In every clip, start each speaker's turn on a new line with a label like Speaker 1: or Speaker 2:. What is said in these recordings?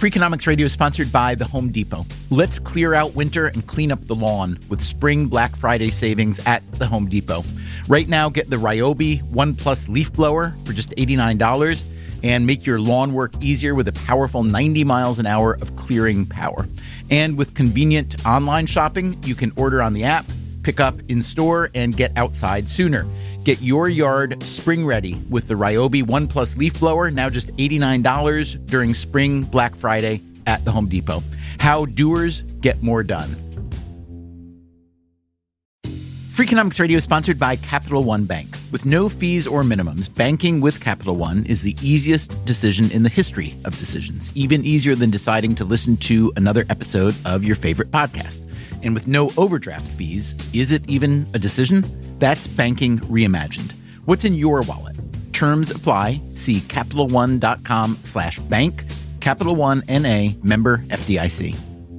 Speaker 1: Freakonomics Radio is sponsored by The Home Depot. Let's clear out winter and clean up the lawn with spring Black Friday savings at The Home Depot. Right now, get the Ryobi One Plus leaf blower for just $89 and make your lawn work easier with a powerful 90 miles an hour of clearing power. And with convenient online shopping, you can order on the app, pick up in store, and get outside sooner. Get your yard spring ready with the Ryobi One Plus leaf blower, now just $89 during spring Black Friday at the Home Depot. How doers get more done. Freakonomics Radio is sponsored by Capital One Bank. With no fees or minimums, banking with Capital One is the easiest decision in the history of decisions, even easier than deciding to listen to another episode of your favorite podcast. And with no overdraft fees, is it even a decision? That's banking reimagined. What's in your wallet? Terms apply. See CapitalOne.com/bank. Capital One N.A. member FDIC.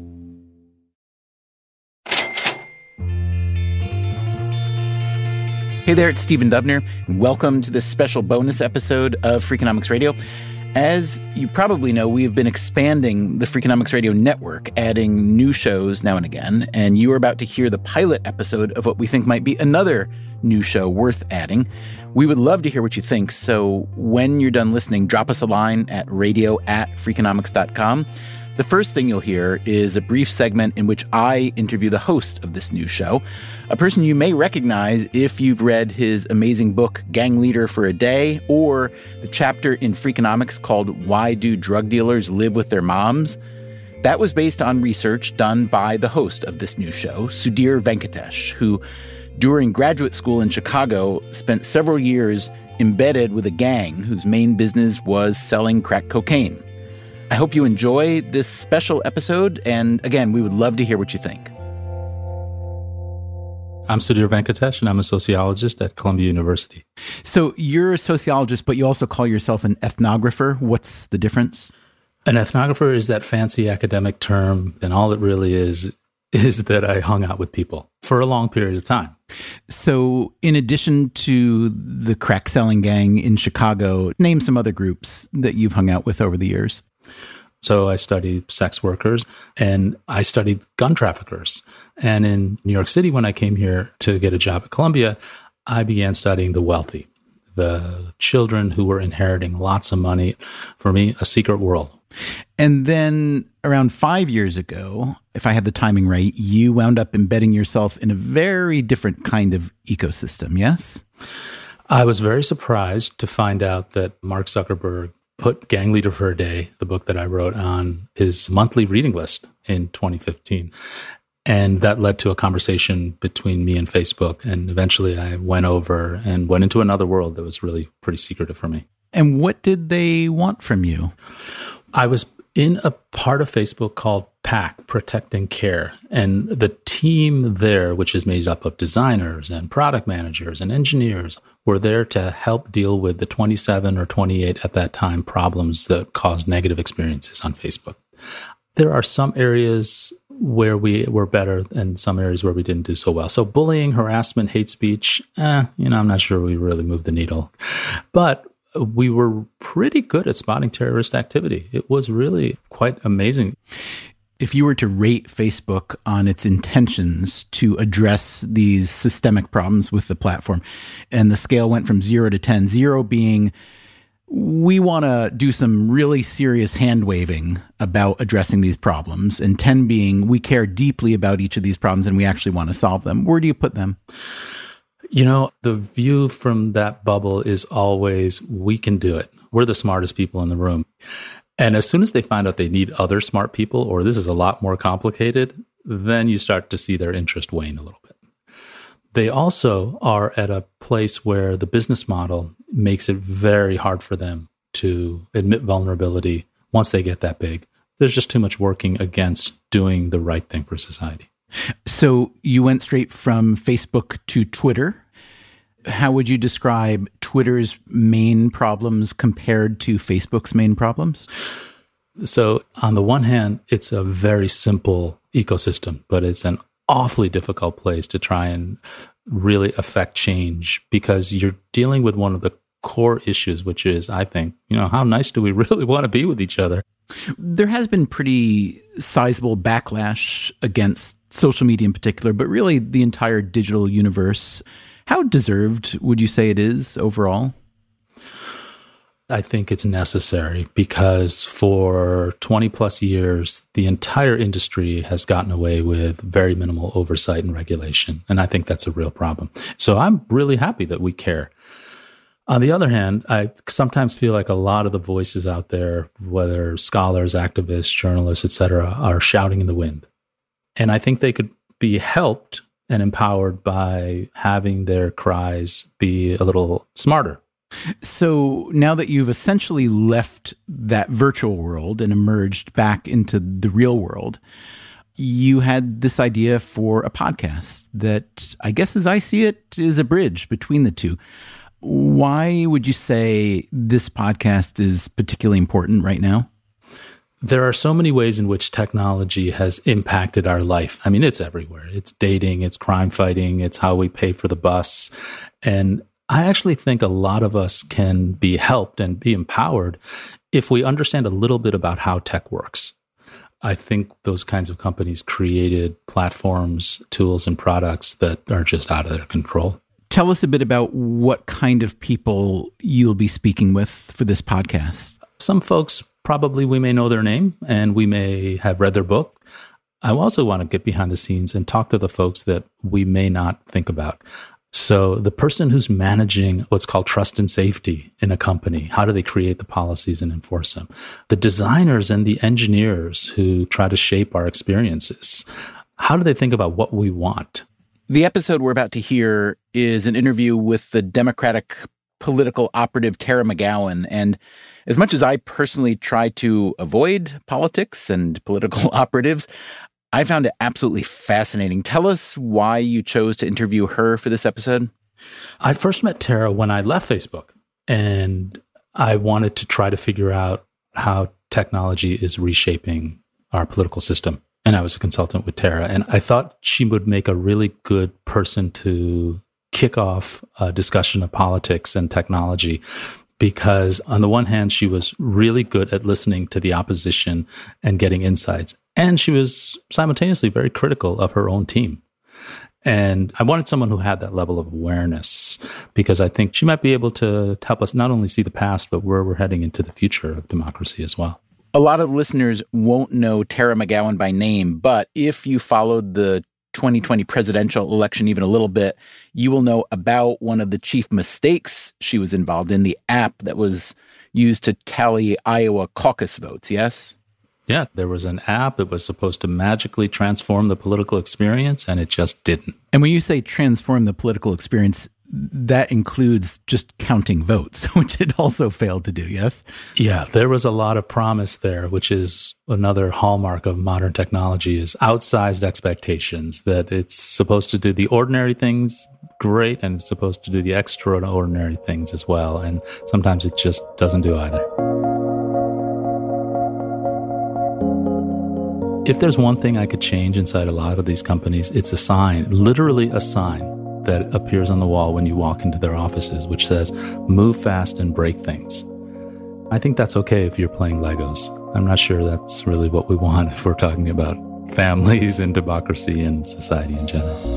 Speaker 1: Hey there, it's Stephen Dubner, and welcome to this special bonus episode of Freakonomics Radio. As you probably know, we have been expanding the Freakonomics Radio network, adding new shows now and again, and you are about to hear the pilot episode of what we think might be another new show worth adding. We would love to hear what you think, so when you're done listening, drop us a line at radio@freakonomics.com. The first thing you'll hear is a brief segment in which I interview the host of this new show, a person you may recognize if you've read his amazing book, Gang Leader for a Day, or the chapter in Freakonomics called Why Do Drug Dealers Live with Their Moms? That was based on research done by the host of this new show, Sudhir Venkatesh, who, during graduate school in Chicago, spent several years embedded with a gang whose main business was selling crack cocaine. I hope you enjoy this special episode, and again, we would love to hear what you think.
Speaker 2: I'm Sudhir Venkatesh, and I'm a sociologist at Columbia University.
Speaker 1: So you're a sociologist, but you also call yourself an ethnographer. What's the difference?
Speaker 2: An ethnographer is that fancy academic term, and all it really is that I hung out with people for a long period of time.
Speaker 1: So in addition to the crack selling gang in Chicago, name some other groups that you've hung out with over the years.
Speaker 2: So I studied sex workers and I studied gun traffickers. And in New York City, when I came here to get a job at Columbia, I began studying the wealthy, the children who were inheriting lots of money. For me, a secret world.
Speaker 1: And then around 5 years ago, if I have the timing right, you wound up embedding yourself in a very different kind of ecosystem, yes?
Speaker 2: I was very surprised to find out that Mark Zuckerberg put Gang Leader for a Day, the book that I wrote, on his monthly reading list in 2015. And that led to a conversation between me and Facebook. And eventually I went over and went into another world that was really pretty secretive for me.
Speaker 1: And what did they want from you?
Speaker 2: I was in a part of Facebook called PAC, Protect and Care. And the team there, which is made up of designers and product managers and engineers, were there to help deal with the 27 or 28 at that time problems that caused negative experiences on Facebook. There are some areas where we were better and some areas where we didn't do so well. So bullying, harassment, hate speech, I'm not sure we really moved the needle. But we were pretty good at spotting terrorist activity. It was really quite amazing.
Speaker 1: If you were to rate Facebook on its intentions to address these systemic problems with the platform, and the scale went from 0 to 10, 0 being, we want to do some really serious hand-waving about addressing these problems, and 10 being, we care deeply about each of these problems and we actually want to solve them, where do you put them?
Speaker 2: The view from that bubble is always, we can do it. We're the smartest people in the room. And as soon as they find out they need other smart people, or this is a lot more complicated, then you start to see their interest wane a little bit. They also are at a place where the business model makes it very hard for them to admit vulnerability once they get that big. There's just too much working against doing the right thing for society.
Speaker 1: So you went straight from Facebook to Twitter. How would you describe Twitter's main problems compared to Facebook's main problems?
Speaker 2: So on the one hand, it's a very simple ecosystem, but it's an awfully difficult place to try and really affect change because you're dealing with one of the core issues, which is, I think, how nice do we really want to be with each other?
Speaker 1: There has been pretty sizable backlash against social media in particular, but really the entire digital universe. How deserved would you say it is overall?
Speaker 2: I think it's necessary because for 20 plus years, the entire industry has gotten away with very minimal oversight and regulation. And I think that's a real problem. So I'm really happy that we care. On the other hand, I sometimes feel like a lot of the voices out there, whether scholars, activists, journalists, et cetera, are shouting in the wind. And I think they could be helped and empowered by having their cries be a little smarter.
Speaker 1: So now that you've essentially left that virtual world and emerged back into the real world, you had this idea for a podcast that, I guess as I see it, is a bridge between the two. Why would you say this podcast is particularly important right now?
Speaker 2: There are so many ways in which technology has impacted our life. I mean, it's everywhere. It's dating, it's crime fighting, it's how we pay for the bus. And I actually think a lot of us can be helped and be empowered if we understand a little bit about how tech works. I think those kinds of companies created platforms, tools, and products that are just out of their control.
Speaker 1: Tell us a bit about what kind of people you'll be speaking with for this podcast.
Speaker 2: Some folks, probably we may know their name and we may have read their book. I also want to get behind the scenes and talk to the folks that we may not think about. So the person who's managing what's called trust and safety in a company, how do they create the policies and enforce them? The designers and the engineers who try to shape our experiences, how do they think about what we want?
Speaker 1: The episode we're about to hear is an interview with the Democratic political operative Tara McGowan. And as much as I personally try to avoid politics and political operatives, I found it absolutely fascinating. Tell us why you chose to interview her for this episode.
Speaker 2: I first met Tara when I left Facebook, and I wanted to try to figure out how technology is reshaping our political system. And I was a consultant with Tara, and I thought she would make a really good person to kick off a discussion of politics and technology. Because on the one hand, she was really good at listening to the opposition and getting insights. And she was simultaneously very critical of her own team. And I wanted someone who had that level of awareness because I think she might be able to help us not only see the past, but where we're heading into the future of democracy as well.
Speaker 1: A lot of listeners won't know Tara McGowan by name, but if you followed the 2020 presidential election even a little bit, you will know about one of the chief mistakes she was involved in, the app that was used to tally Iowa caucus votes, yes?
Speaker 2: Yeah, there was an app. It was supposed to magically transform the political experience, and it just didn't.
Speaker 1: And when you say transform the political experience, that includes just counting votes, which it also failed to do, yes?
Speaker 2: Yeah, there was a lot of promise there, which is another hallmark of modern technology, is outsized expectations, that it's supposed to do the ordinary things great, and it's supposed to do the extraordinary things as well. And sometimes it just doesn't do either. If there's one thing I could change inside a lot of these companies, it's a sign, literally a sign that appears on the wall when you walk into their offices, which says, move fast and break things. I think that's okay if you're playing Legos. I'm not sure that's really what we want if we're talking about families and democracy and society in general.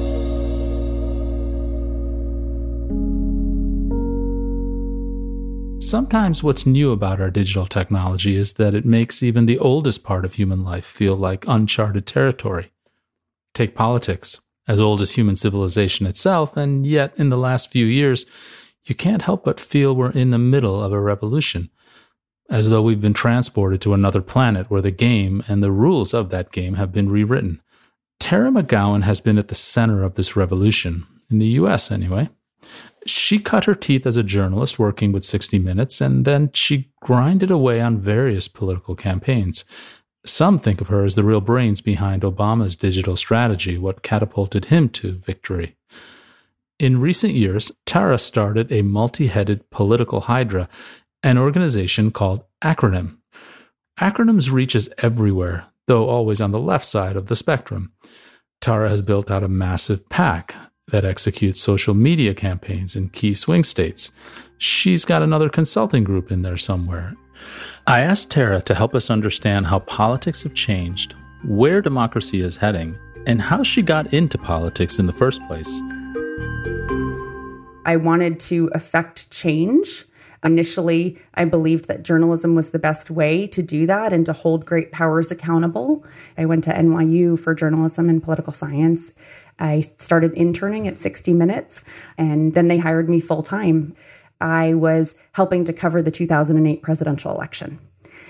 Speaker 2: Sometimes what's new about our digital technology is that it makes even the oldest part of human life feel like uncharted territory. Take politics, as old as human civilization itself, and yet in the last few years, you can't help but feel we're in the middle of a revolution, as though we've been transported to another planet where the game and the rules of that game have been rewritten. Tara McGowan has been at the center of this revolution, in the U.S. anyway. She cut her teeth as a journalist working with 60 Minutes, and then she grinded away on various political campaigns. Some think of her as the real brains behind Obama's digital strategy, what catapulted him to victory. In recent years, Tara started a multi-headed political hydra, an organization called Acronym. Acronym's reach is everywhere, though always on the left side of the spectrum. Tara has built out a massive PAC that executes social media campaigns in key swing states. She's got another consulting group in there somewhere. I asked Tara to help us understand how politics have changed, where democracy is heading, and how she got into politics in the first place.
Speaker 3: I wanted to affect change. Initially, I believed that journalism was the best way to do that and to hold great powers accountable. I went to NYU for journalism and political science. I started interning at 60 Minutes, and then they hired me full-time. I was helping to cover the 2008 presidential election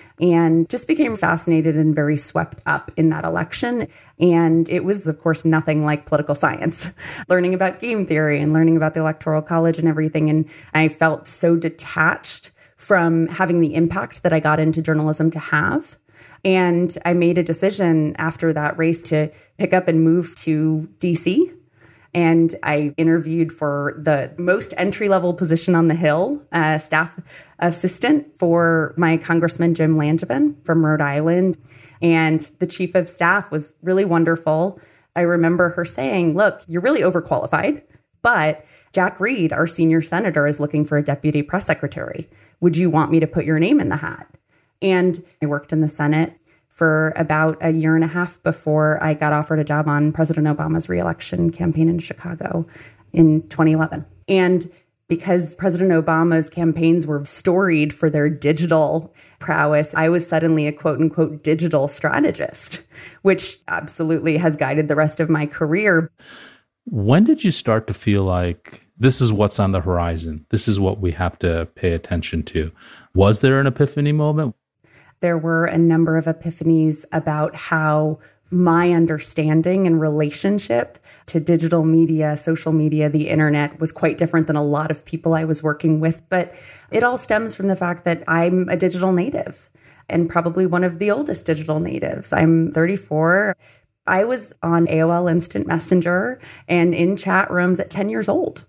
Speaker 3: and just became fascinated and very swept up in that election. And it was, of course, nothing like political science, learning about game theory and learning about the Electoral College and everything. And I felt so detached from having the impact that I got into journalism to have. And I made a decision after that race to pick up and move to DC. And I interviewed for the most entry-level position on the Hill, staff assistant for my Congressman Jim Langevin from Rhode Island. And the chief of staff was really wonderful. I remember her saying, look, you're really overqualified, but Jack Reed, our senior senator, is looking for a deputy press secretary. Would you want me to put your name in the hat? And I worked in the Senate for about a year and a half before I got offered a job on President Obama's reelection campaign in Chicago in 2011. And because President Obama's campaigns were storied for their digital prowess, I was suddenly a quote unquote digital strategist, which absolutely has guided the rest of my career.
Speaker 2: When did you start to feel like this is what's on the horizon? This is what we have to pay attention to. Was there an epiphany moment?
Speaker 3: There were a number of epiphanies about how my understanding and relationship to digital media, social media, the internet was quite different than a lot of people I was working with. But it all stems from the fact that I'm a digital native and probably one of the oldest digital natives. I'm 34. I was on AOL Instant Messenger and in chat rooms at 10 years old.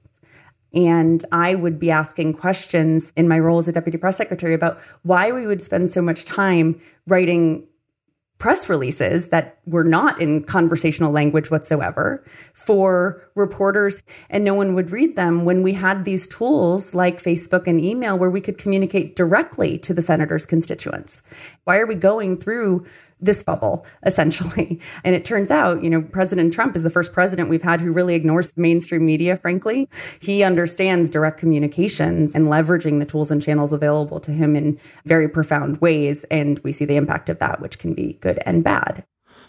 Speaker 3: And I would be asking questions in my role as a deputy press secretary about why we would spend so much time writing press releases that were not in conversational language whatsoever for reporters, and no one would read them when we had these tools like Facebook and email where we could communicate directly to the senator's constituents. Why are we going through this bubble, essentially? And it turns out, President Trump is the first president we've had who really ignores mainstream media, frankly. He understands direct communications and leveraging the tools and channels available to him in very profound ways. And we see the impact of that, which can be good and bad.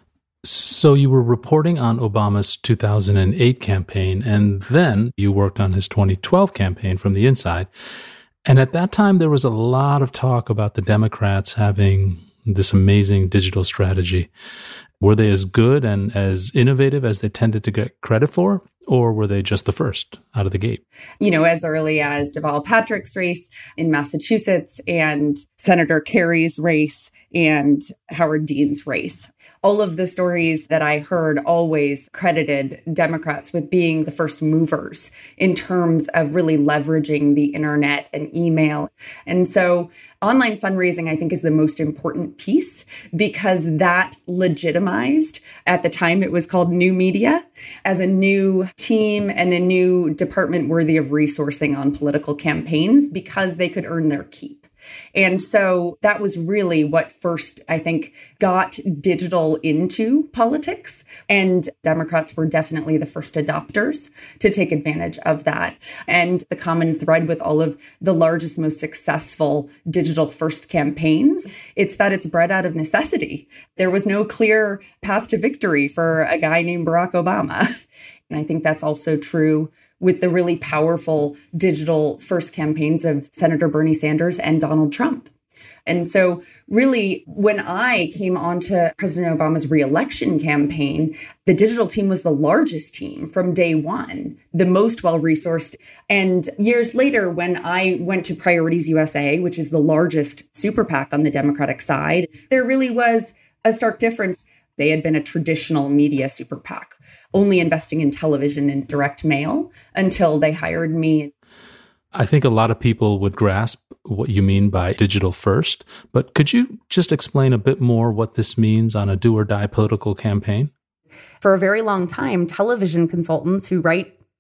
Speaker 2: So you were reporting on Obama's 2008 campaign, and then you worked on his 2012 campaign from the inside. And at that time, there was a lot of talk about the Democrats having this amazing digital strategy. Were they as good and as innovative as they tended to get credit for, or were they just the first out of the gate?
Speaker 3: As early as Deval Patrick's race in Massachusetts and Senator Kerry's race and Howard Dean's race. All of the stories that I heard always credited Democrats with being the first movers in terms of really leveraging the internet and email. And so online fundraising, I think, is the most important piece because that legitimized, at the time it was called new media, as a new team and a new department worthy of resourcing on political campaigns because they could earn their keep. And so that was really what first, I think, got digital into politics. And Democrats were definitely the first adopters to take advantage of that. And the common thread with all of the largest, most successful digital first campaigns, it's that it's bred out of necessity. There was no clear path to victory for a guy named Barack Obama. And I think that's also true with the really powerful digital first campaigns of Senator Bernie Sanders and Donald Trump. And so really, when I came onto President Obama's reelection campaign, the digital team was the largest team from day one, the most well-resourced. And years later, when I went to Priorities USA, which is the largest super PAC on the Democratic side, there really was a stark difference. They had been a traditional media super PAC, only investing in television and direct mail until they hired me.
Speaker 2: I think a lot of people would grasp what you mean by digital first, but could you just explain a bit more what this means on a do or die political campaign?
Speaker 3: For a very long time, television consultants who write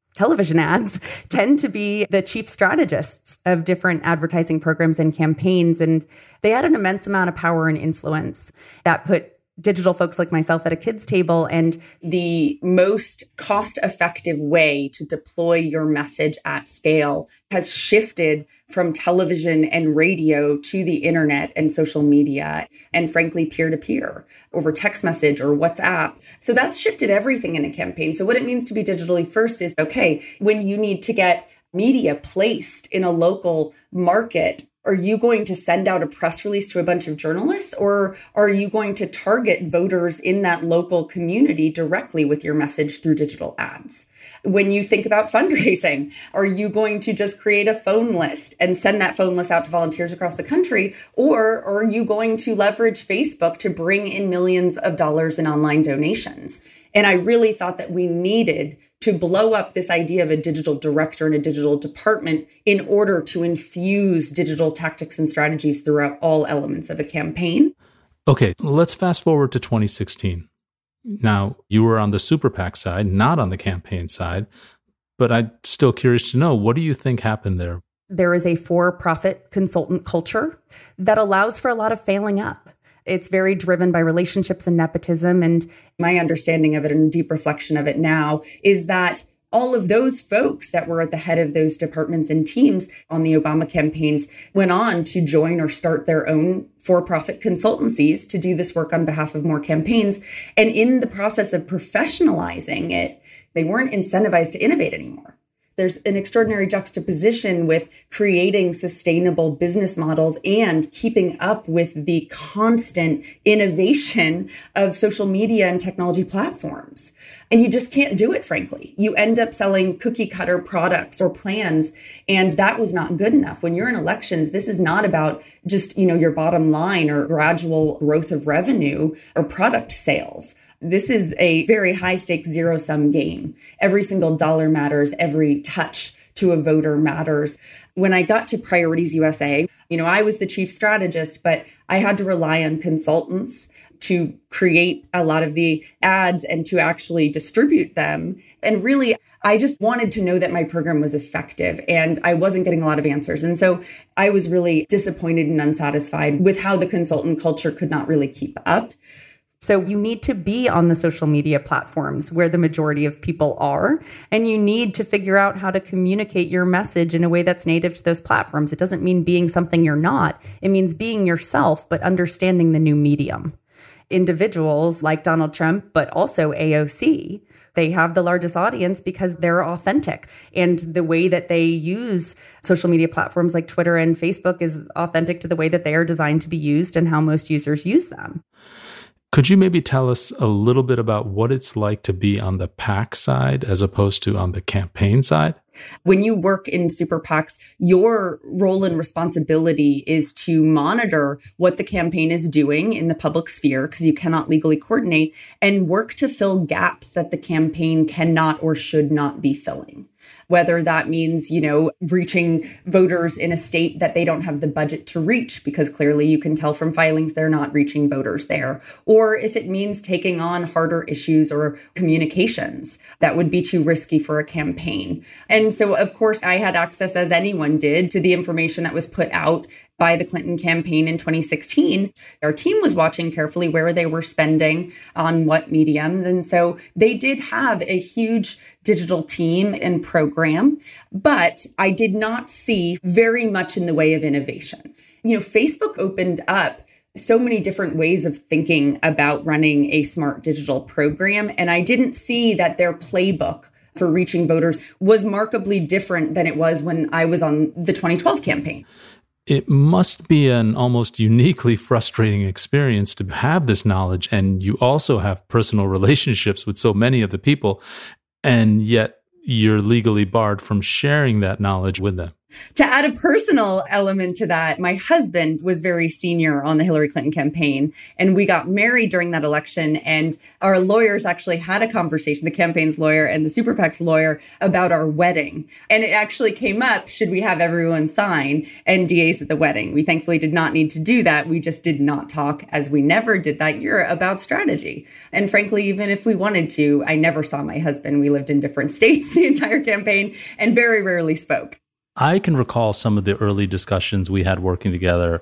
Speaker 3: television ads tend to be the chief strategists of different advertising programs and campaigns. And they had an immense amount of power and influence that put digital folks like myself at a kid's table. And the most cost-effective way to deploy your message at scale has shifted from television and radio to the internet and social media, and frankly, peer-to-peer over text message or WhatsApp. So that's shifted everything in a campaign. So what it means to be digitally first is, okay, when you need to get media placed in a local market, are you going to send out a press release to a bunch of journalists, or are you going to target voters in that local community directly with your message through digital ads? When you think about fundraising, are you going to just create a phone list and send that phone list out to volunteers across the country? Or are you going to leverage Facebook to bring in millions of dollars in online donations? And I really thought that we needed to blow up this idea of a digital director and a digital department in order to infuse digital tactics and strategies throughout all elements of a campaign.
Speaker 2: Okay, let's fast forward to 2016. Now, you were on the Super PAC side, not on the campaign side, but I'm still curious to know, what do you think happened there?
Speaker 3: There is a for-profit consultant culture that allows for a lot of failing up. It's very driven by relationships and nepotism. And my understanding of it and deep reflection of it now is that all of those folks that were at the head of those departments and teams on the Obama campaigns went on to join or start their own for-profit consultancies to do this work on behalf of more campaigns. And in the process of professionalizing it, they weren't incentivized to innovate anymore. There's an extraordinary juxtaposition with creating sustainable business models and keeping up with the constant innovation of social media and technology platforms. And you just can't do it, frankly. You end up selling cookie cutter products or plans, and that was not good enough. When you're in elections, this is not about just, your bottom line or gradual growth of revenue or product sales. This is a very high stakes zero sum game. Every single dollar matters. Every touch to a voter matters. When I got to Priorities USA, I was the chief strategist, but I had to rely on consultants to create a lot of the ads and to actually distribute them. And really, I just wanted to know that my program was effective, and I wasn't getting a lot of answers. And so I was really disappointed and unsatisfied with how the consultant culture could not really keep up. So you need to be on the social media platforms where the majority of people are, and you need to figure out how to communicate your message in a way that's native to those platforms. It doesn't mean being something you're not. It means being yourself, but understanding the new medium. Individuals like Donald Trump, but also AOC, they have the largest audience because they're authentic. And the way that they use social media platforms like Twitter and Facebook is authentic to the way that they are designed to be used and how most users use them.
Speaker 2: Could you maybe tell us a little bit about what it's like to be on the PAC side as opposed to on the campaign side?
Speaker 3: When you work in super PACs, your role and responsibility is to monitor what the campaign is doing in the public sphere, because you cannot legally coordinate, and work to fill gaps that the campaign cannot or should not be filling. Whether that means, reaching voters in a state that they don't have the budget to reach, because clearly you can tell from filings they're not reaching voters there. Or if it means taking on harder issues or communications that would be too risky for a campaign. And so, of course, I had access, as anyone did, to the information that was put out by the Clinton campaign in 2016. Our team was watching carefully where they were spending on what mediums. And so they did have a huge digital team and program, but I did not see very much in the way of innovation. Facebook opened up so many different ways of thinking about running a smart digital program. And I didn't see that their playbook for reaching voters was markedly different than it was when I was on the 2012 campaign.
Speaker 2: It must be an almost uniquely frustrating experience to have this knowledge, and you also have personal relationships with so many of the people, and yet you're legally barred from sharing that knowledge with them.
Speaker 3: To add a personal element to that, my husband was very senior on the Hillary Clinton campaign, and we got married during that election. And our lawyers actually had a conversation, the campaign's lawyer and the Super PAC's lawyer, about our wedding. And it actually came up, should we have everyone sign NDAs at the wedding? We thankfully did not need to do that. We just did not talk, as we never did that year, about strategy. And frankly, even if we wanted to, I never saw my husband. We lived in different states the entire campaign and very rarely spoke.
Speaker 2: I can recall some of the early discussions we had working together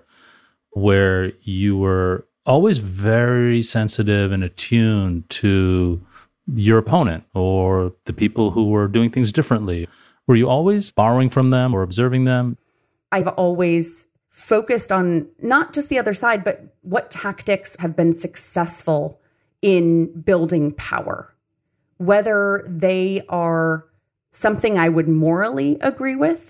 Speaker 2: where you were always very sensitive and attuned to your opponent or the people who were doing things differently. Were you always borrowing from them or observing them?
Speaker 3: I've always focused on not just the other side, but what tactics have been successful in building power, whether they are something I would morally agree with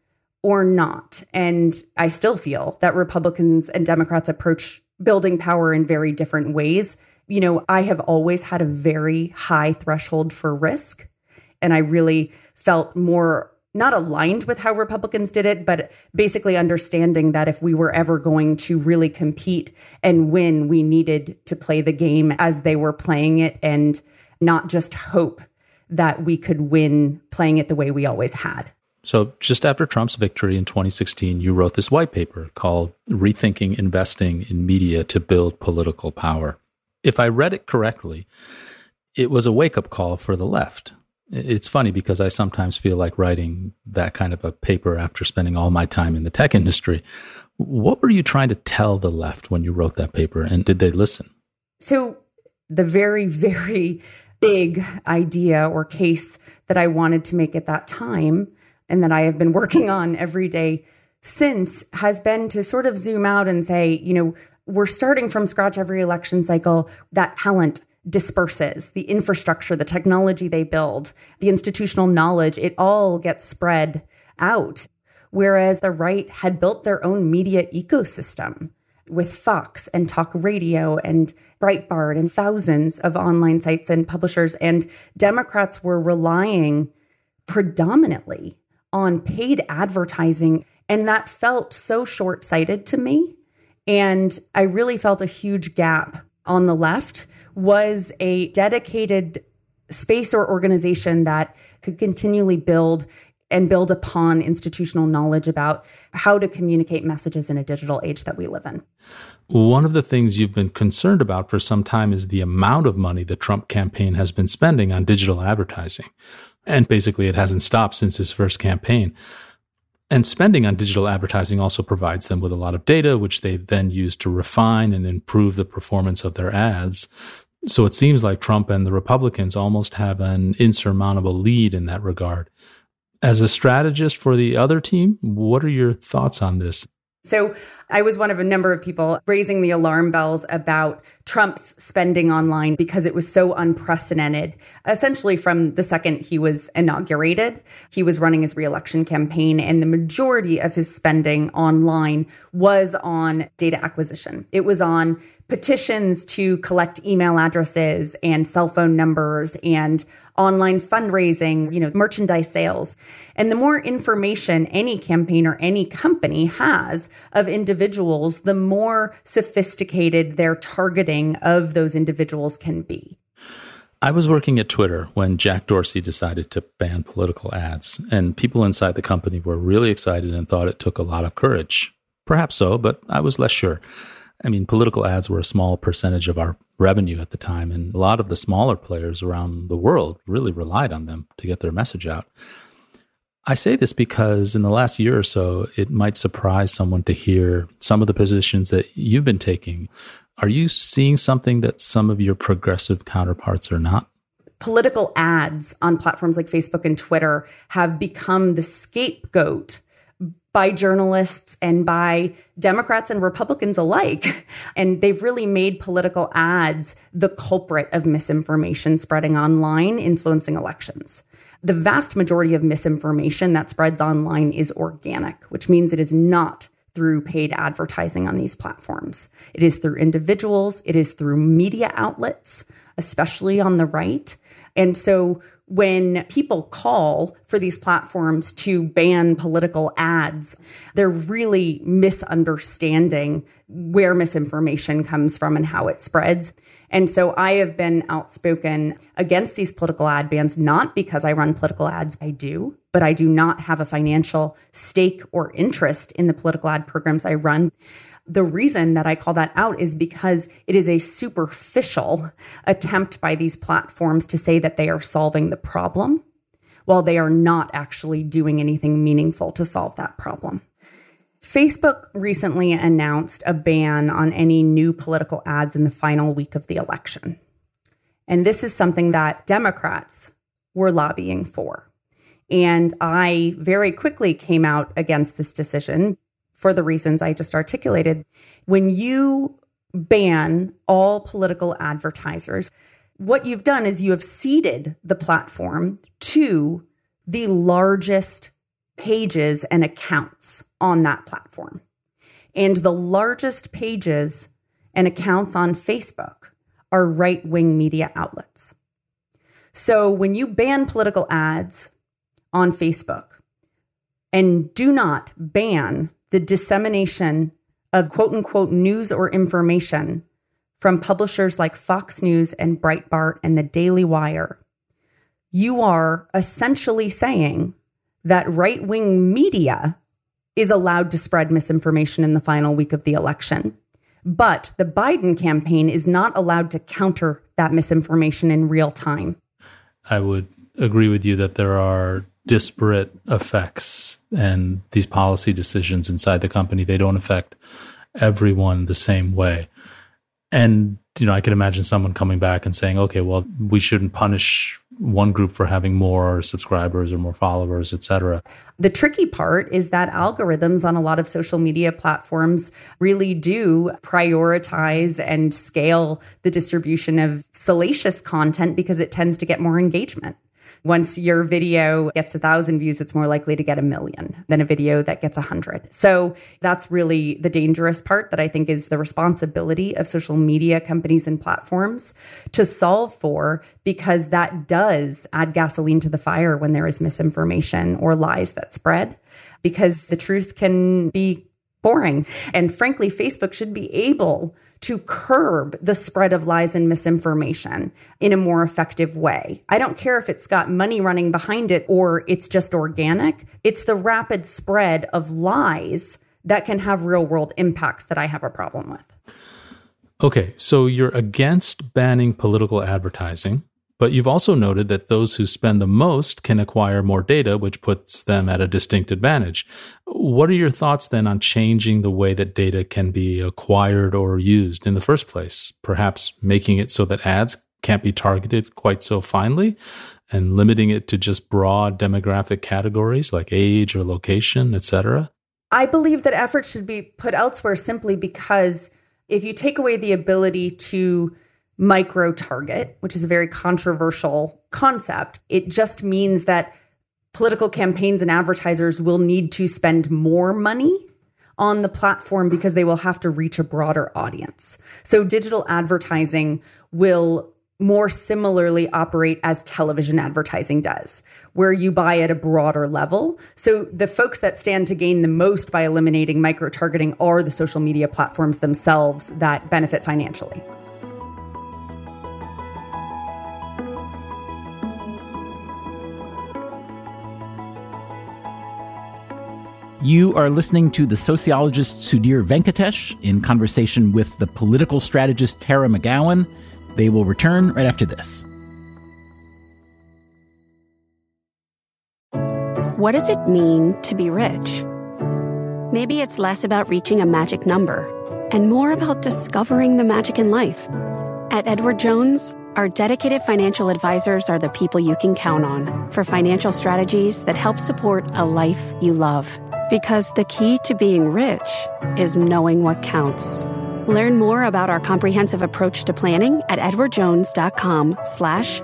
Speaker 3: or not. And I still feel that Republicans and Democrats approach building power in very different ways. You know, I have always had a very high threshold for risk. And I really felt more not aligned with how Republicans did it, but basically understanding that if we were ever going to really compete and win, we needed to play the game as they were playing it and not just hope that we could win playing it the way we always had.
Speaker 2: So just after Trump's victory in 2016, you wrote this white paper called Rethinking Investing in Media to Build Political Power. If I read it correctly, it was a wake-up call for the left. It's funny because I sometimes feel like writing that kind of a paper after spending all my time in the tech industry. What were you trying to tell the left when you wrote that paper, and did they listen?
Speaker 3: So the very, very big idea or case that I wanted to make at that time and that I have been working on every day since has been to sort of zoom out and say, you know, we're starting from scratch every election cycle. That talent disperses, the infrastructure, the technology they build, the institutional knowledge, it all gets spread out. Whereas the right had built their own media ecosystem with Fox and Talk Radio and Breitbart and thousands of online sites and publishers. And Democrats were relying predominantly on paid advertising. And that felt so short-sighted to me. And I really felt a huge gap on the left was a dedicated space or organization that could continually build upon institutional knowledge about how to communicate messages in a digital age that we live in.
Speaker 2: One of the things you've been concerned about for some time is the amount of money the Trump campaign has been spending on digital advertising. And basically, it hasn't stopped since his first campaign. And spending on digital advertising also provides them with a lot of data, which they then use to refine and improve the performance of their ads. So it seems like Trump and the Republicans almost have an insurmountable lead in that regard. As a strategist for the other team, what are your thoughts on this?
Speaker 3: So I was one of a number of people raising the alarm bells about Trump's spending online because it was so unprecedented. Essentially, from the second he was inaugurated, he was running his reelection campaign, and the majority of his spending online was on data acquisition. It was on petitions to collect email addresses and cell phone numbers and online fundraising, merchandise sales. And the more information any campaign or any company has of individuals, the more sophisticated their targeting of those individuals can be.
Speaker 2: I was working at Twitter when Jack Dorsey decided to ban political ads, and people inside the company were really excited and thought it took a lot of courage. Perhaps so, but I was less sure. I mean, political ads were a small percentage of our revenue at the time, and a lot of the smaller players around the world really relied on them to get their message out. I say this because in the last year or so, it might surprise someone to hear some of the positions that you've been taking. Are you seeing something that some of your progressive counterparts are not?
Speaker 3: Political ads on platforms like Facebook and Twitter have become the scapegoat by journalists and by Democrats and Republicans alike. And they've really made political ads the culprit of misinformation spreading online, influencing elections. The vast majority of misinformation that spreads online is organic, which means it is not through paid advertising on these platforms. It is through individuals. It is through media outlets, especially on the right. And so when people call for these platforms to ban political ads, they're really misunderstanding where misinformation comes from and how it spreads. And so I have been outspoken against these political ad bans, not because I run political ads, I do, but I do not have a financial stake or interest in the political ad programs I run. The reason that I call that out is because it is a superficial attempt by these platforms to say that they are solving the problem, while they are not actually doing anything meaningful to solve that problem. Facebook recently announced a ban on any new political ads in the final week of the election. And this is something that Democrats were lobbying for. And I very quickly came out against this decision for the reasons I just articulated. When you ban all political advertisers, what you've done is you have ceded the platform to the largest pages and accounts on that platform. And the largest pages and accounts on Facebook are right-wing media outlets. So when you ban political ads on Facebook and do not ban the dissemination of quote unquote news or information from publishers like Fox News and Breitbart and the Daily Wire, you are essentially saying that right-wing media is allowed to spread misinformation in the final week of the election. But the Biden campaign is not allowed to counter that misinformation in real time.
Speaker 2: I would agree with you that there are disparate effects, and these policy decisions inside the company, they don't affect everyone the same way. And, I can imagine someone coming back and saying, okay, well, we shouldn't punish one group for having more subscribers or more followers, et cetera.
Speaker 3: The tricky part is that algorithms on a lot of social media platforms really do prioritize and scale the distribution of salacious content because it tends to get more engagement. Once your video gets 1,000 views, it's more likely to get 1 million than a video that gets 100. So that's really the dangerous part that I think is the responsibility of social media companies and platforms to solve for, because that does add gasoline to the fire when there is misinformation or lies that spread, because the truth can be boring. And frankly, Facebook should be able to curb the spread of lies and misinformation in a more effective way. I don't care if it's got money running behind it or it's just organic. It's the rapid spread of lies that can have real world impacts that I have a problem with.
Speaker 2: Okay, so you're against banning political advertising, but you've also noted that those who spend the most can acquire more data, which puts them at a distinct advantage. What are your thoughts then on changing the way that data can be acquired or used in the first place? Perhaps making it so that ads can't be targeted quite so finely and limiting it to just broad demographic categories like age or location, etc.?
Speaker 3: I believe that effort should be put elsewhere simply because if you take away the ability to micro-target, which is a very controversial concept, it just means that political campaigns and advertisers will need to spend more money on the platform because they will have to reach a broader audience. So digital advertising will more similarly operate as television advertising does, where you buy at a broader level. So the folks that stand to gain the most by eliminating micro-targeting are the social media platforms themselves that benefit financially.
Speaker 1: You are listening to the sociologist Sudhir Venkatesh in conversation with the political strategist Tara McGowan. They will return right after this.
Speaker 4: What does it mean to be rich? Maybe it's less about reaching a magic number and more about discovering the magic in life. At Edward Jones, our dedicated financial advisors are the people you can count on for financial strategies that help support a life you love. Because the key to being rich is knowing what counts. Learn more about our comprehensive approach to planning at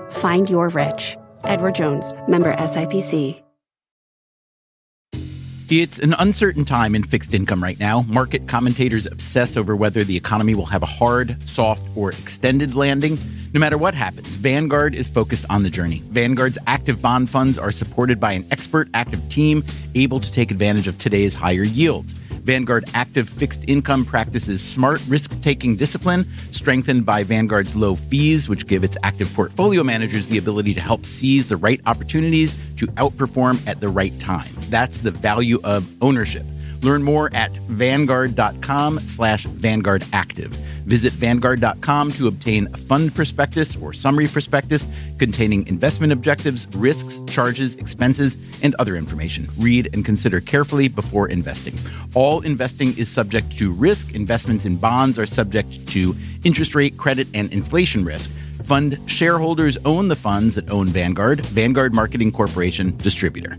Speaker 4: edwardjones.com/findyourrich. Edward Jones, member SIPC.
Speaker 1: It's an uncertain time in fixed income right now. Market commentators obsess over whether the economy will have a hard, soft, or extended landing. No matter what happens, Vanguard is focused on the journey. Vanguard's active bond funds are supported by an expert active team able to take advantage of today's higher yields. Vanguard Active Fixed Income practices smart risk-taking discipline, strengthened by Vanguard's low fees, which give its active portfolio managers the ability to help seize the right opportunities to outperform at the right time. That's the value of ownership. Learn more at Vanguard.com/Vanguard Active. Visit Vanguard.com to obtain a fund prospectus or summary prospectus containing investment objectives, risks, charges, expenses, and other information. Read and consider carefully before investing. All investing is subject to risk. Investments in bonds are subject to interest rate, credit, and inflation risk. Fund shareholders own the funds that own Vanguard. Vanguard Marketing Corporation, distributor.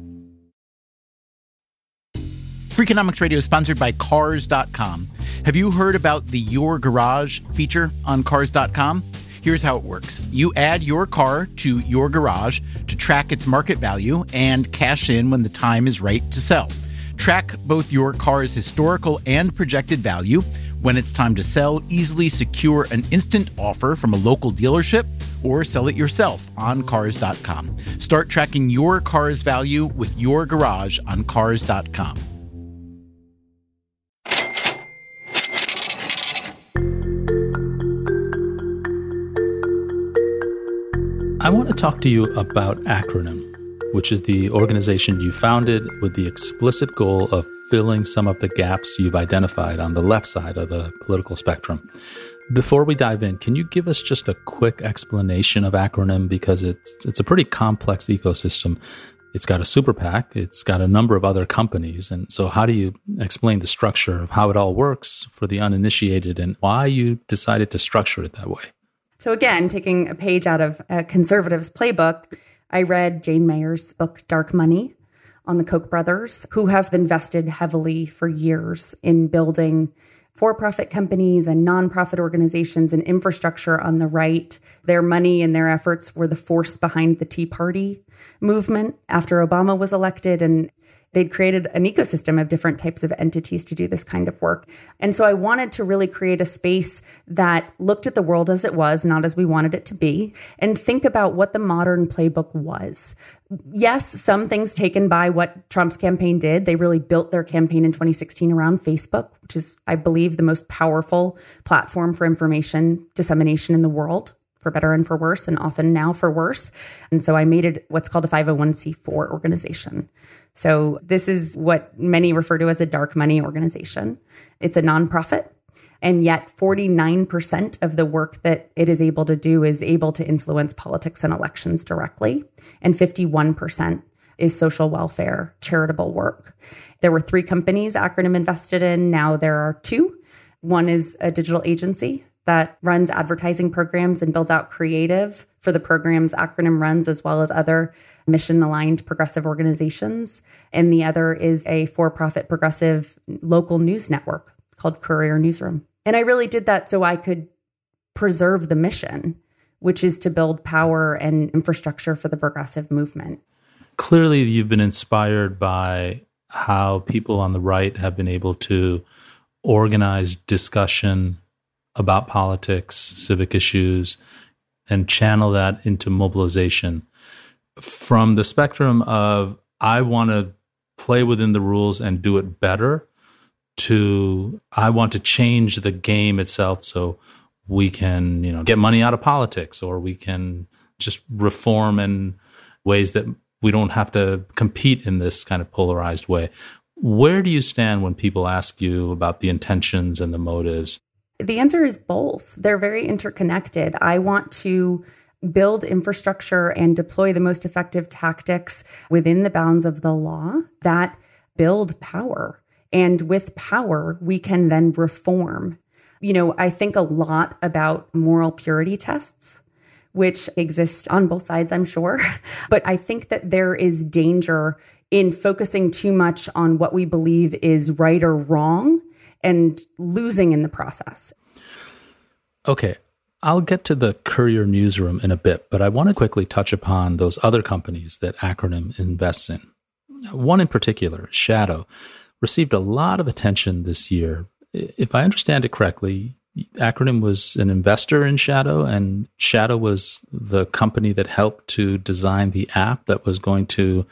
Speaker 1: Freakonomics Radio is sponsored by Cars.com. Have you heard about the Your Garage feature on Cars.com? Here's how it works. You add your car to your garage to track its market value and cash in when the time is right to sell. Track both your car's historical and projected value. When it's time to sell, easily secure an instant offer from a local dealership or sell it yourself on Cars.com. Start tracking your car's value with your garage on Cars.com.
Speaker 2: I want to talk to you about Acronym, which is the organization you founded with the explicit goal of filling some of the gaps you've identified on the left side of the political spectrum. Before we dive in, can you give us just a quick explanation of Acronym? Because it's a pretty complex ecosystem. It's got a super PAC, it's got a number of other companies. And so how do you explain the structure of how it all works for the uninitiated and why you decided to structure it that way?
Speaker 3: So again, taking a page out of a conservative's playbook, I read Jane Mayer's book, Dark Money, on the Koch brothers, who have invested heavily for years in building for-profit companies and nonprofit organizations and infrastructure on the right. Their money and their efforts were the force behind the Tea Party movement after Obama was elected, and they'd created an ecosystem of different types of entities to do this kind of work. And so I wanted to really create a space that looked at the world as it was, not as we wanted it to be, and think about what the modern playbook was. Yes, some things taken by what Trump's campaign did. They really built their campaign in 2016 around Facebook, which is, I believe, the most powerful platform for information dissemination in the world, for better and for worse, and often now for worse. And so I made it what's called a 501c4 organization. So this is what many refer to as a dark money organization. It's a nonprofit, and yet 49% of the work that it is able to do is able to influence politics and elections directly, and 51% is social welfare, charitable work. There were 3 companies Acronym invested in. Now there are 2. One is a digital agency that runs advertising programs and builds out creative for the programs Acronym runs, as well as other mission-aligned progressive organizations. And the other is a for-profit progressive local news network called Courier Newsroom. And I really did that so I could preserve the mission, which is to build power and infrastructure for the progressive movement.
Speaker 2: Clearly, you've been inspired by how people on the right have been able to organize discussion about politics, civic issues, and channel that into mobilization. From the spectrum of, I want to play within the rules and do it better, to, I want to change the game itself so we can, get money out of politics, or we can just reform in ways that we don't have to compete in this kind of polarized way. Where do you stand when people ask you about the intentions and the motives?
Speaker 3: The answer is both. They're very interconnected. I want to build infrastructure and deploy the most effective tactics within the bounds of the law that build power. And with power, we can then reform. I think a lot about moral purity tests, which exist on both sides, I'm sure. But I think that there is danger in focusing too much on what we believe is right or wrong and losing in the process.
Speaker 2: Okay, I'll get to the Courier Newsroom in a bit, but I want to quickly touch upon those other companies that Acronym invests in. One in particular, Shadow, received a lot of attention this year. If I understand it correctly, Acronym was an investor in Shadow, and Shadow was the company that helped to design the app that was going to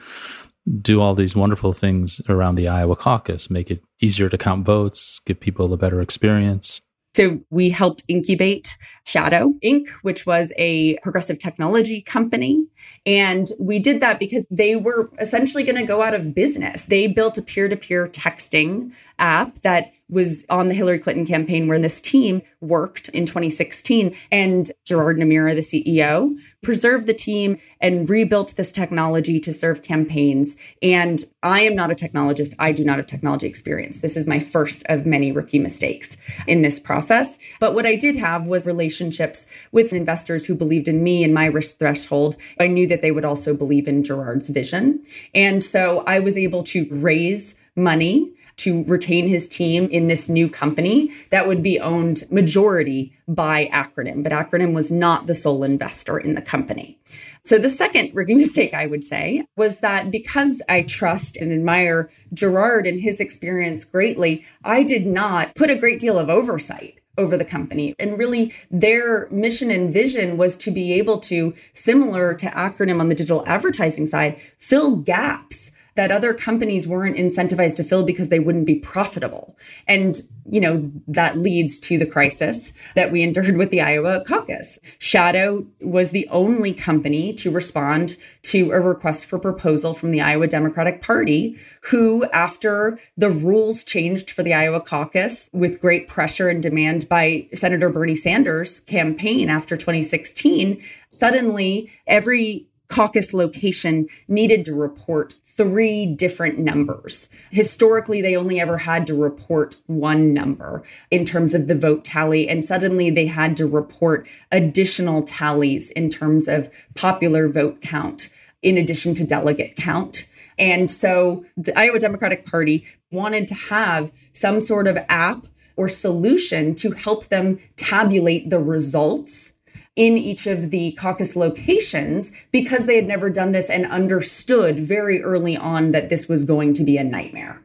Speaker 2: do all these wonderful things around the Iowa caucus, make it easier to count votes, give people a better experience.
Speaker 3: So we helped incubate Shadow Inc., which was a progressive technology company. And we did that because they were essentially going to go out of business. They built a peer-to-peer texting app that was on the Hillary Clinton campaign where this team worked in 2016. And Gerard Namira, the CEO, preserved the team and rebuilt this technology to serve campaigns. And I am not a technologist. I do not have technology experience. This is my first of many rookie mistakes in this process. But what I did have was relationships with investors who believed in me and my risk threshold. I knew that they would also believe in Gerard's vision. And so I was able to raise money to retain his team in this new company that would be owned majority by Acronym, but Acronym was not the sole investor in the company. So the second rookie mistake, I would say, was that because I trust and admire Gerard and his experience greatly, I did not put a great deal of oversight over the company. And really, their mission and vision was to be able to, similar to Acronym on the digital advertising side, fill gaps that other companies weren't incentivized to fill because they wouldn't be profitable. And, that leads to the crisis that we endured with the Iowa caucus. Shadow was the only company to respond to a request for proposal from the Iowa Democratic Party, who, after the rules changed for the Iowa caucus with great pressure and demand by Senator Bernie Sanders' campaign after 2016, suddenly every caucus location needed to report 3 different numbers. Historically, they only ever had to report one number in terms of the vote tally. And suddenly they had to report additional tallies in terms of popular vote count, in addition to delegate count. And so the Iowa Democratic Party wanted to have some sort of app or solution to help them tabulate the results in each of the caucus locations, because they had never done this and understood very early on that this was going to be a nightmare.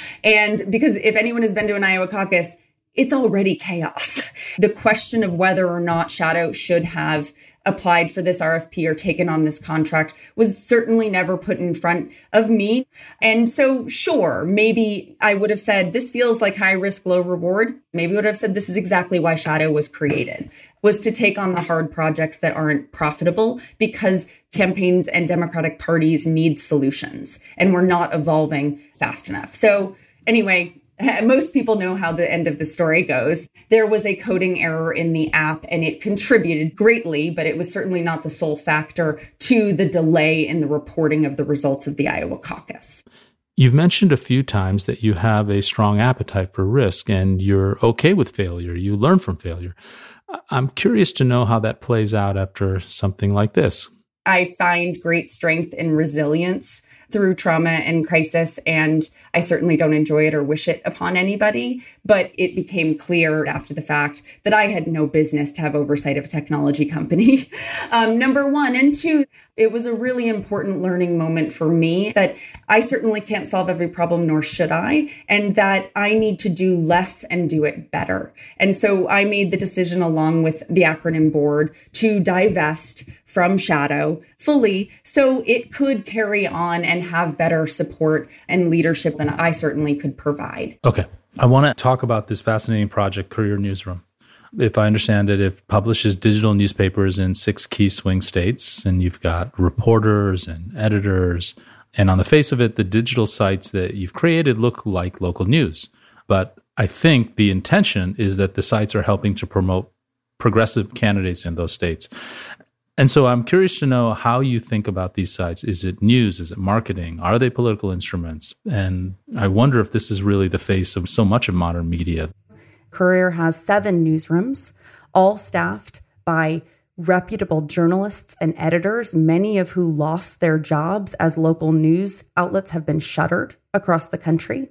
Speaker 3: And because if anyone has been to an Iowa caucus, it's already chaos. The question of whether or not Shadow should have applied for this RFP or taken on this contract was certainly never put in front of me. And so, sure, maybe I would have said, this feels like high risk, low reward. Maybe I would have said, this is exactly why Shadow was created, was to take on the hard projects that aren't profitable, because campaigns and Democratic parties need solutions and we're not evolving fast enough. So anyway, most people know how the end of the story goes. There was a coding error in the app and it contributed greatly, but it was certainly not the sole factor to the delay in the reporting of the results of the Iowa caucus.
Speaker 2: You've mentioned a few times that you have a strong appetite for risk and you're okay with failure. You learn from failure. I'm curious to know how that plays out after something like this.
Speaker 3: I find great strength and resilience through trauma and crisis, and I certainly don't enjoy it or wish it upon anybody, but it became clear after the fact that I had no business to have oversight of a technology company, number one. And two, it was a really important learning moment for me that I certainly can't solve every problem, nor should I, and that I need to do less and do it better. And so I made the decision along with the Acronym board to divest from Shadow fully so it could carry on and have better support and leadership than I certainly could provide.
Speaker 2: Okay. I want to talk about this fascinating project, Career Newsroom. If I understand it, it publishes digital newspapers in 6 key swing states, and you've got reporters and editors. And on the face of it, the digital sites that you've created look like local news. But I think the intention is that the sites are helping to promote progressive candidates in those states. And so I'm curious to know how you think about these sites. Is it news? Is it marketing? Are they political instruments? And I wonder if this is really the face of so much of modern media.
Speaker 3: Career has 7 newsrooms, all staffed by reputable journalists and editors, many of who lost their jobs as local news outlets have been shuttered across the country.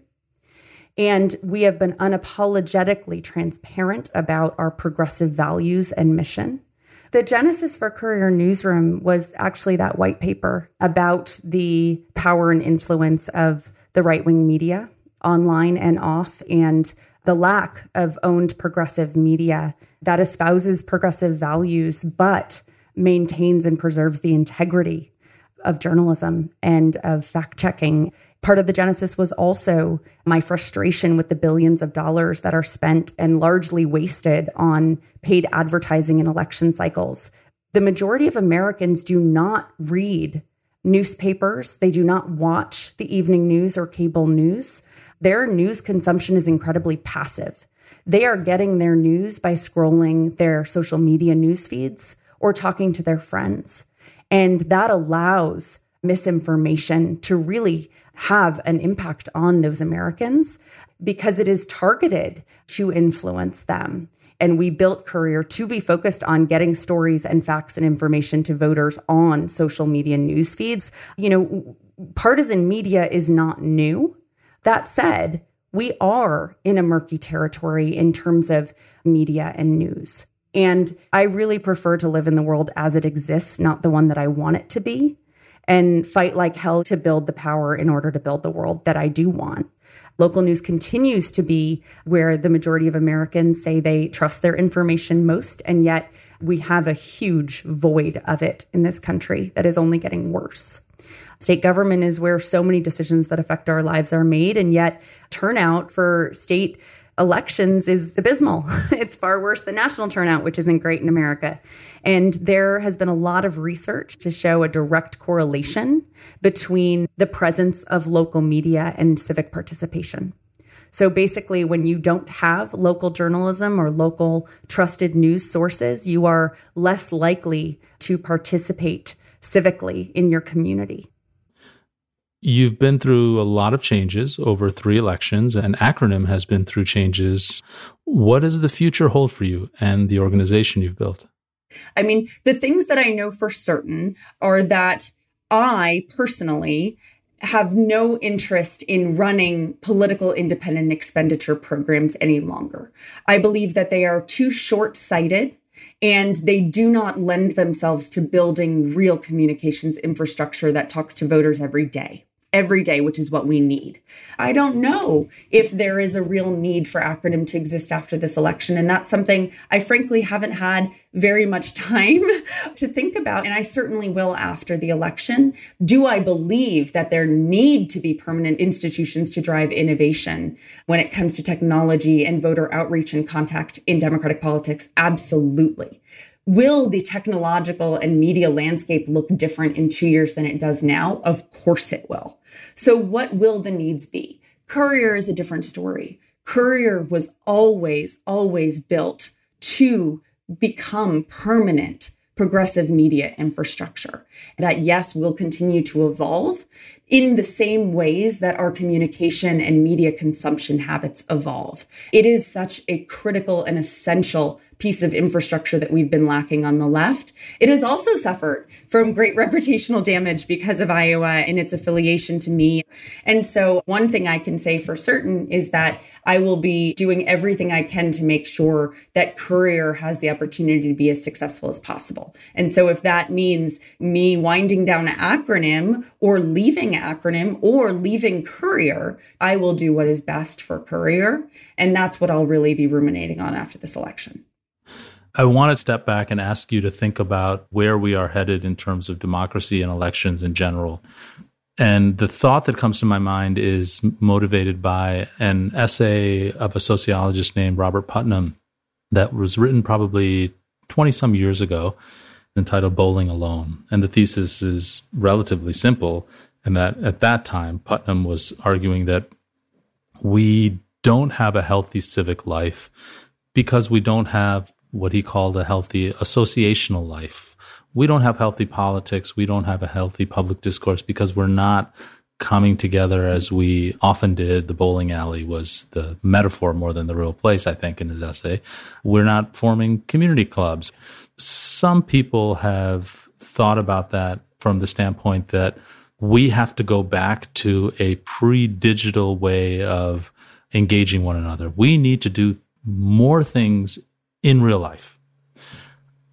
Speaker 3: And we have been unapologetically transparent about our progressive values and mission. The genesis for Courier Newsroom was actually that white paper about the power and influence of the right-wing media, online and off, and the lack of owned progressive media that espouses progressive values, but maintains and preserves the integrity of journalism and of fact-checking. Part of the genesis was also my frustration with the billions of dollars that are spent and largely wasted on paid advertising in election cycles. The majority of Americans do not read newspapers. They do not watch the evening news or cable news. Their news consumption is incredibly passive. They are getting their news by scrolling their social media news feeds or talking to their friends. And that allows misinformation to really have an impact on those Americans because it is targeted to influence them. And we built Courier to be focused on getting stories and facts and information to voters on social media news feeds. You know, partisan media is not new. That said, we are in a murky territory in terms of media and news. And I really prefer to live in the world as it exists, not the one that I want it to be, and fight like hell to build the power in order to build the world that I do want. Local news continues to be where the majority of Americans say they trust their information most, and yet we have a huge void of it in this country that is only getting worse. State government is where so many decisions that affect our lives are made, and yet turnout for state elections is abysmal. It's far worse than national turnout, which isn't great in America. And there has been a lot of research to show a direct correlation between the presence of local media and civic participation. So basically, when you don't have local journalism or local trusted news sources, you are less likely to participate civically in your community.
Speaker 2: You've been through a lot of changes over 3 elections, and Acronym has been through changes. What does the future hold for you and the organization you've built?
Speaker 3: I mean, the things that I know for certain are that I personally have no interest in running political independent expenditure programs any longer. I believe that they are too short-sighted and they do not lend themselves to building real communications infrastructure that talks to voters every day, which is what we need. I don't know if there is a real need for Acronym to exist after this election. And that's something I frankly haven't had very much time to think about. And I certainly will after the election. Do I believe that there need to be permanent institutions to drive innovation when it comes to technology and voter outreach and contact in democratic politics? Absolutely. Will the technological and media landscape look different in 2 years than it does now? Of course it will. So what will the needs be? Courier is a different story. Courier was always built to become permanent progressive media infrastructure that, yes, will continue to evolve in the same ways that our communication and media consumption habits evolve. It is such a critical and essential piece of infrastructure that we've been lacking on the left. It has also suffered from great reputational damage because of Iowa and its affiliation to me. And so one thing I can say for certain is that I will be doing everything I can to make sure that Courier has the opportunity to be as successful as possible. And so if that means me winding down Acronym or leaving Acronym or leaving Courier, I will do what is best for Courier. And that's what I'll really be ruminating on after this election.
Speaker 2: I want to step back and ask you to think about where we are headed in terms of democracy and elections in general. And the thought that comes to my mind is motivated by an essay of a sociologist named Robert Putnam that was written probably 20-some years ago, entitled Bowling Alone. And the thesis is relatively simple, and that at that time, Putnam was arguing that we don't have a healthy civic life because we don't have what he called a healthy associational life. We don't have healthy politics. We don't have a healthy public discourse because we're not coming together as we often did. The bowling alley was the metaphor more than the real place, I think, in his essay. We're not forming community clubs. Some people have thought about that from the standpoint that we have to go back to a pre-digital way of engaging one another. We need to do more things in real life.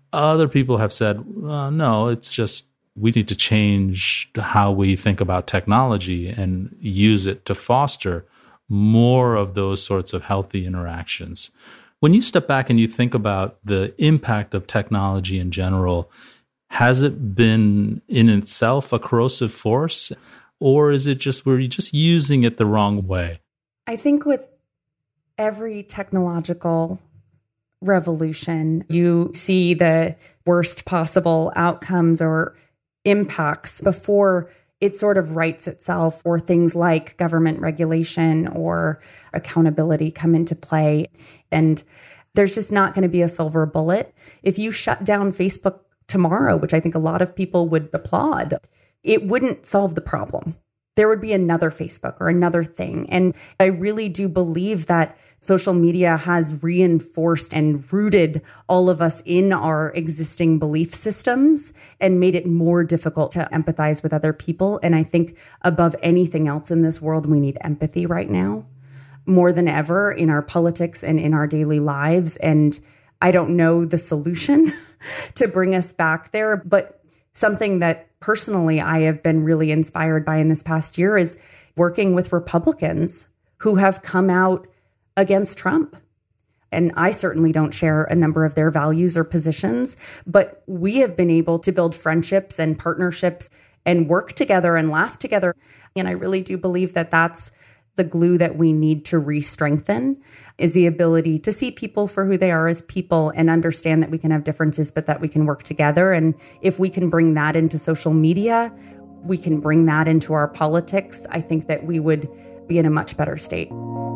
Speaker 2: Other people have said, no, it's just we need to change how we think about technology and use it to foster more of those sorts of healthy interactions. When you step back and you think about the impact of technology in general, has it been in itself a corrosive force, or is it just we're just using it the wrong way?
Speaker 3: I think with every technological revolution, you see the worst possible outcomes or impacts before it sort of rights itself, or things like government regulation or accountability come into play. And there's just not going to be a silver bullet. If you shut down Facebook tomorrow, which I think a lot of people would applaud, it wouldn't solve the problem. There would be another Facebook or another thing. And I really do believe that social media has reinforced and rooted all of us in our existing belief systems and made it more difficult to empathize with other people. And I think above anything else in this world, we need empathy right now, more than ever in our politics and in our daily lives. And I don't know the solution to bring us back there, but something that personally I have been really inspired by in this past year is working with Republicans who have come out against Trump. And I certainly don't share a number of their values or positions, but we have been able to build friendships and partnerships and work together and laugh together. And I really do believe that that's the glue that we need to re-strengthen, is the ability to see people for who they are as people and understand that we can have differences, but that we can work together. And if we can bring that into social media, we can bring that into our politics, I think that we would be in a much better state.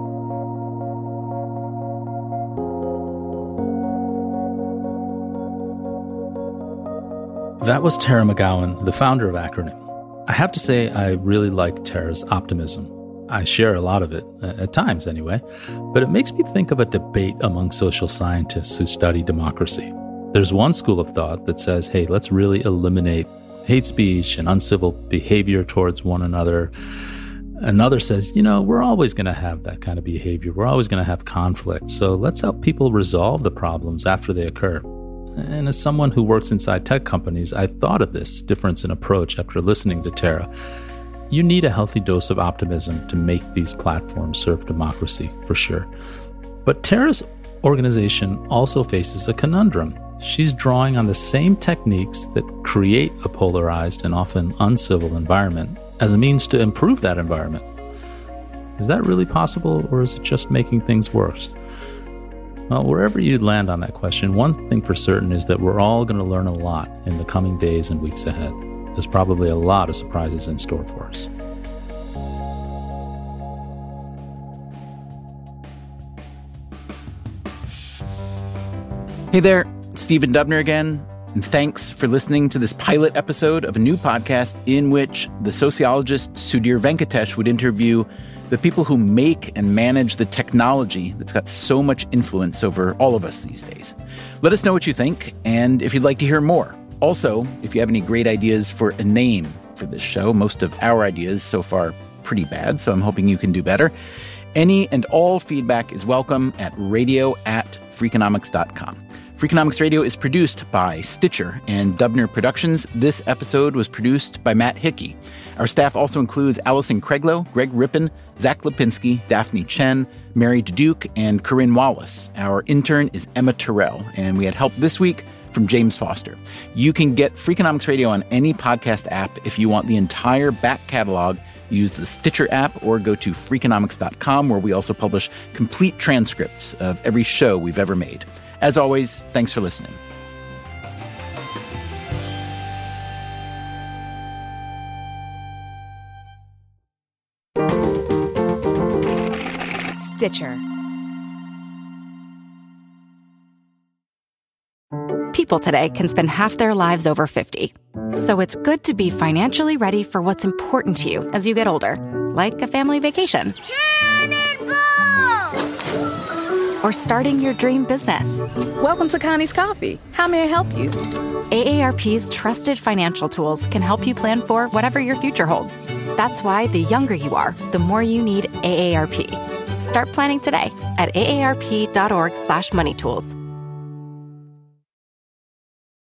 Speaker 2: That was Tara McGowan, the founder of Acronym. I have to say, I really like Tara's optimism. I share a lot of it, at times anyway, but it makes me think of a debate among social scientists who study democracy. There's one school of thought that says, hey, let's really eliminate hate speech and uncivil behavior towards one another. Another says, we're always going to have that kind of behavior. We're always going to have conflict. So let's help people resolve the problems after they occur. And as someone who works inside tech companies, I've thought of this difference in approach after listening to Tara. You need a healthy dose of optimism to make these platforms serve democracy, for sure. But Tara's organization also faces a conundrum. She's drawing on the same techniques that create a polarized and often uncivil environment as a means to improve that environment. Is that really possible, or is it just making things worse? Well, wherever you land on that question, one thing for certain is that we're all going to learn a lot in the coming days and weeks ahead. There's probably a lot of surprises in store for us.
Speaker 1: Hey there, Stephen Dubner again, and thanks for listening to this pilot episode of a new podcast in which the sociologist Sudhir Venkatesh would interview the people who make and manage the technology that's got so much influence over all of us these days. Let us know what you think, and if you'd like to hear more. Also, if you have any great ideas for a name for this show, most of our ideas so far pretty bad, so I'm hoping you can do better. Any and all feedback is welcome at radio@freakonomics.com. Freakonomics Radio is produced by Stitcher and Dubner Productions. This episode was produced by Matt Hickey. Our staff also includes Allison Craiglow, Greg Rippin, Zach Lipinski, Daphne Chen, Mary Duke, and Corinne Wallace. Our intern is Emma Terrell, and we had help this week from James Foster. You can get Freakonomics Radio on any podcast app. If you want the entire back catalog, use the Stitcher app or go to Freakonomics.com, where we also publish complete transcripts of every show we've ever made. As always, thanks for listening.
Speaker 5: Stitcher.
Speaker 6: People today can spend half their lives over 50. So it's good to be financially ready for what's important to you as you get older, like a family vacation. Or starting your dream business.
Speaker 5: Welcome to Connie's Coffee. How may I help you?
Speaker 6: AARP's trusted financial tools can help you plan for whatever your future holds. That's why the younger you are, the more you need AARP. Start planning today at aarp.org/moneytools.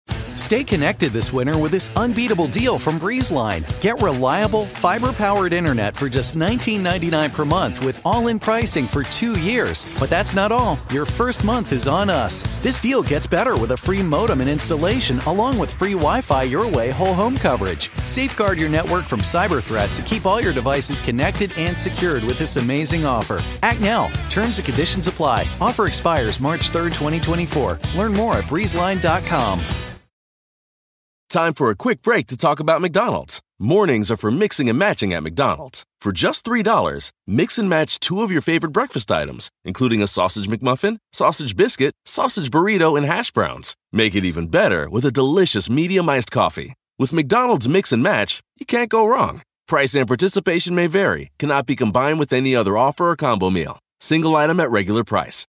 Speaker 7: Stay connected this winter with this unbeatable deal from BreezeLine. Get reliable, fiber-powered internet for just $19.99 per month with all-in pricing for 2 years. But that's not all. Your first month is on us. This deal gets better with a free modem and installation, along with free Wi-Fi your way whole home coverage. Safeguard your network from cyber threats and keep all your devices connected and secured with this amazing offer. Act now. Terms and conditions apply. Offer expires March 3rd, 2024. Learn more at breezeline.com.
Speaker 8: Time for a quick break to talk about McDonald's. Mornings are for mixing and matching at McDonald's. For just $3, mix and match 2 of your favorite breakfast items, including a sausage McMuffin, sausage biscuit, sausage burrito, and hash browns. Make it even better with a delicious medium iced coffee. With McDonald's Mix and Match, you can't go wrong. Price and participation may vary, cannot be combined with any other offer or combo meal. Single item at regular price.